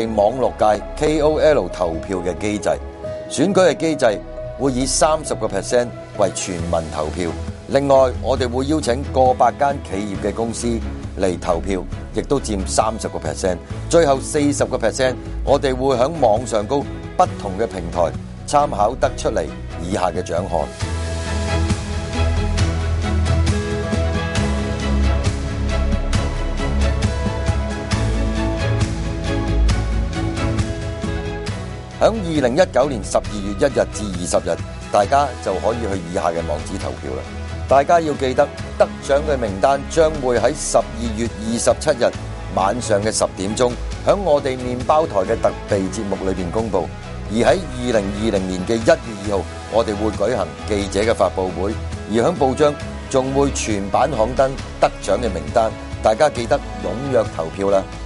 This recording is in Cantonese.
哋網絡界 KOL 投票嘅機制。選舉嘅機制會以30% 為全民投票，另外我哋會邀請過百間企業嘅公司嚟投票，亦都佔30%。最後40%，我哋會喺網上高不同嘅平台參考得出嚟以下嘅獎項。喺2019年12月1日至20日，大家就可以去以下嘅網址投票啦。大家要記得，得獎嘅名單將會喺12月27日晚上嘅10點鐘，喺我哋麵包台嘅特備節目裏邊公佈。而喺2020年嘅1月2號，我哋會舉行記者嘅發佈會，而喺報章仲會全版刊登得獎嘅名單。大家記得踴躍投票啦！